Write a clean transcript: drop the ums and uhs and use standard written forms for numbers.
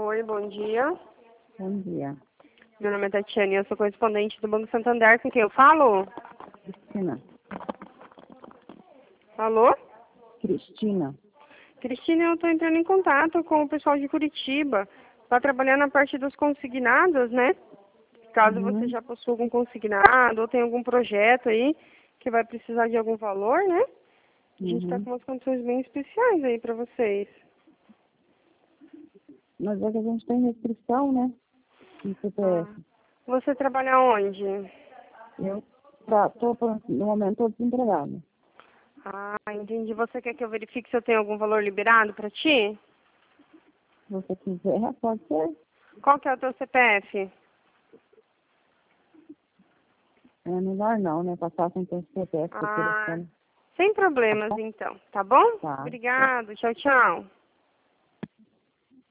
Oi, bom dia. Bom dia. Meu nome é Tatiane, eu sou correspondente do Banco Santander. Com quem eu falo? Cristina. Alô? Cristina. Cristina, eu estou entrando em contato com o pessoal de Curitiba para trabalhar na parte dos consignados, né? Caso você já possua algum consignado ou tenha algum projeto aí que vai precisar de algum valor, né? A gente está com umas condições bem especiais aí para vocês. Mas é que a gente tem restrição, né? No CPF. Você trabalha onde? Eu no momento, estou desempregada. Ah, entendi. Você quer que eu verifique se eu tenho algum valor liberado para ti? Se você quiser, pode ser. Qual que é o teu CPF? É melhor não, né? Passar sem ter CPF por Ah, telefone. sem problemas então, tá bom? Tá. Obrigado, tchau, tchau.